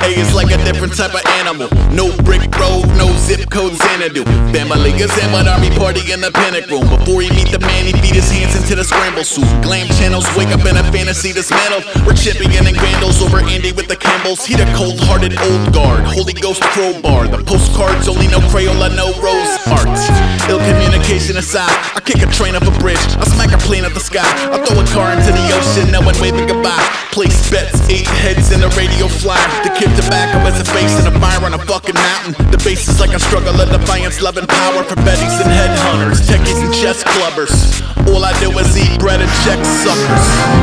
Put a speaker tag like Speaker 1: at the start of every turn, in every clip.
Speaker 1: raised like a different type of animal. No brick road, no zip code Xanadu. Family is in an army party in the panic room. Before he meet the man, he beat his hands into the scramble suit. Glam channels wake up in a fantasy dismantled. We're chipping in Vandals over Andy with the Campbells. He the cold-hearted old guard, Holy Ghost crowbar. The postcards only know Crayola, no rose art. Ill communication aside, I kick a train up a bridge, I smack a plane at the sky, I throw a car into the ocean, no one waving goodbye. Place bets, 8 heads in a radio flyer. The kid tobacco has a face and a fire on a fucking mountain. The base is like a struggle of defiance, love and power for betties and headhunters, techies and chess clubbers. All I do is eat bread and check suckers.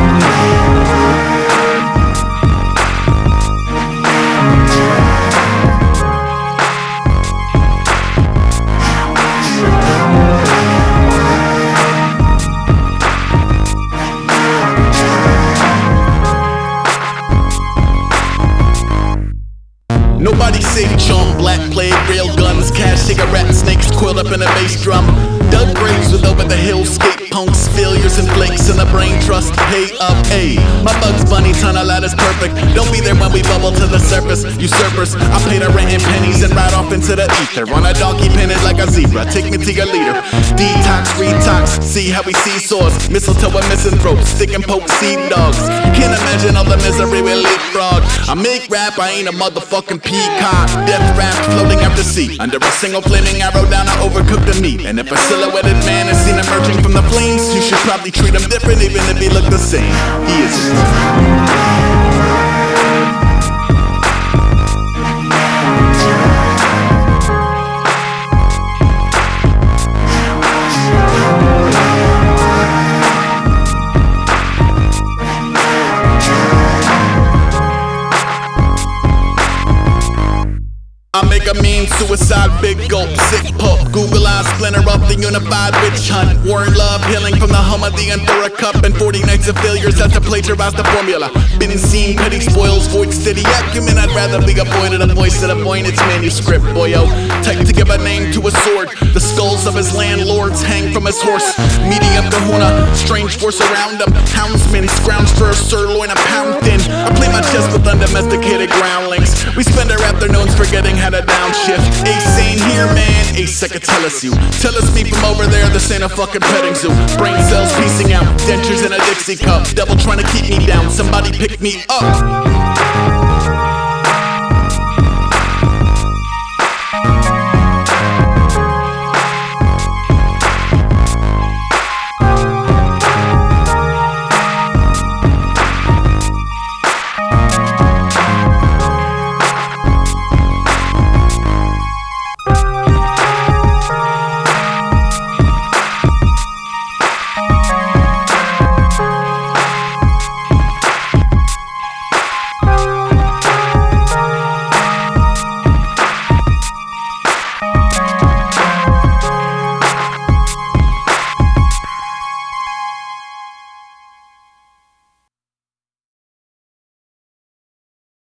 Speaker 1: Nobody safe, chum, black plague, real guns, cash, cigarettes, snakes coiled up in a bass drum. Dug graves with over the hill, skate punks, failures and flakes in the brain trust. Pay up, ayy. My Bugs Bunny tunnel out is perfect. Don't be there when we bubble to the surface. Usurpers, I pay the rent in pennies and ride off into the ether. On a donkey pinned like a zebra, take me to your leader. Detox, retox, see how we seesaws. Mistletoe and misanthropes, stick and poke seed dogs. Can't imagine all the misery we leapfrog. I make rap, I ain't a motherfucking peacock. Death raft floating out to sea, under a single flaming arrow down, I overcook the meat. And if a silhouetted man is seen emerging from the flames, you should probably treat him different even if he look the same. He isn't. I make a mean suicide, big gulp, sick pup. Google eyes splinter up the unified witch hunt. Warren Love healing from the hum of the Endura Cup. And 40 nights of failures had to plagiarize the formula. Been seen, petty spoils, void steady acumen. I'd rather be a boy to the voice of the point. It's manuscript, boyo. Type to give a name to a sword. The skulls of his landlords hang from his horse. Medium kahuna, strange force around him. Houndsmen scrounge for a sirloin a pound thin. I play my chess with undomesticated groundlings. We spend our afternoons forgetting how to downshift. Ace ain't here, man. Ace, I could tell us you. Tell us me from over there, this ain't a fucking petting zoo. Brain cells piecing out, dentures in a Dixie cup. Devil trying to keep me down, somebody pick me up.